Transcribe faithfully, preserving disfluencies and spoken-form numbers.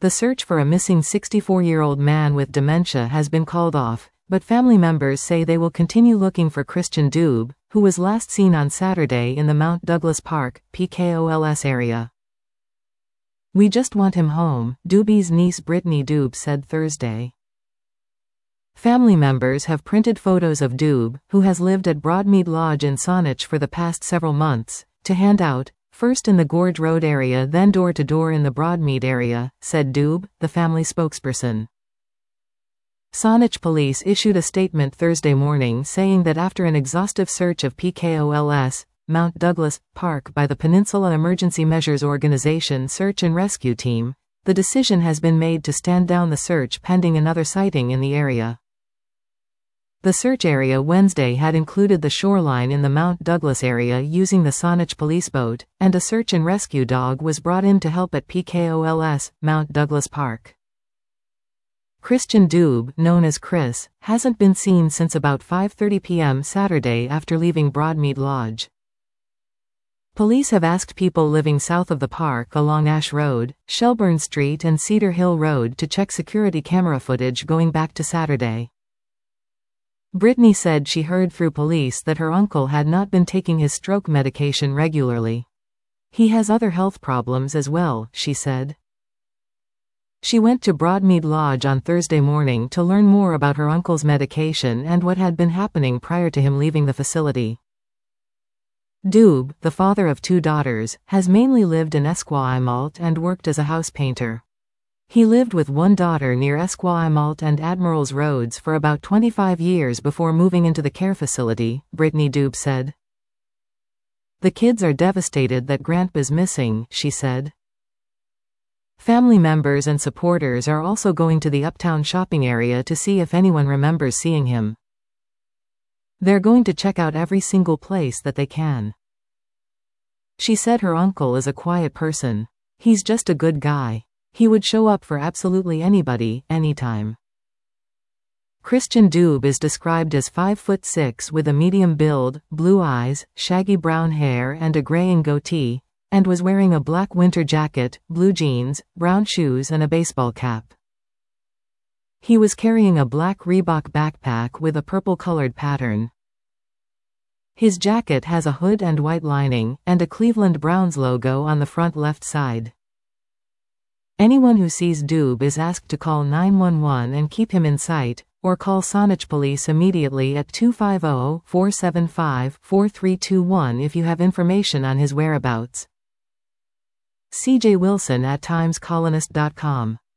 The search for a missing sixty-four-year-old man with dementia has been called off, but family members say they will continue looking for Christian Doob, who was last seen on Saturday in the Mount Douglas Park, P K O L S area. "We just want him home," Doobie's niece Brittany Doob said Thursday. Family members have printed photos of Doob, who has lived at Broadmead Lodge in Saanich for the past several months, to hand out, first in the Gorge Road area then door-to-door in the Broadmead area, said Doob, the family spokesperson. Saanich police issued a statement Thursday morning saying that after an exhaustive search of P K O L S, Mount Douglas Park by the Peninsula Emergency Measures Organization Search and Rescue Team, the decision has been made to stand down the search pending another sighting in the area. The search area Wednesday had included the shoreline in the Mount Douglas area using the Saanich police boat, and a search and rescue dog was brought in to help at P K O L S, Mount Douglas Park. Christian Doob, known as Chris, hasn't been seen since about five thirty p m Saturday after leaving Broadmead Lodge. Police have asked people living south of the park along Ash Road, Shelburne Street and Cedar Hill Road to check security camera footage going back to Saturday. Brittany said she heard through police that her uncle had not been taking his stroke medication regularly. "He has other health problems as well," she said. She went to Broadmead Lodge on Thursday morning to learn more about her uncle's medication and what had been happening prior to him leaving the facility. Doob, the father of two daughters, has mainly lived in Esquimalt and worked as a house painter. He lived with one daughter near Esquimalt and Admirals Roads for about twenty-five years before moving into the care facility, Brittany Doob said. "The kids are devastated that Grandpa's missing," she said. Family members and supporters are also going to the Uptown shopping area to see if anyone remembers seeing him. "They're going to check out every single place that they can." She said her uncle is a quiet person. "He's just a good guy. He would show up for absolutely anybody, anytime." Christian Doob is described as five foot six with a medium build, blue eyes, shaggy brown hair and a graying goatee, and was wearing a black winter jacket, blue jeans, brown shoes and a baseball cap. He was carrying a black Reebok backpack with a purple-colored pattern. His jacket has a hood and white lining, and a Cleveland Browns logo on the front left side. Anyone who sees Doob is asked to call nine one one and keep him in sight, or call Saanich Police immediately at two five zero, four seven five, four three two one if you have information on his whereabouts. C J Wilson at times colonist dot com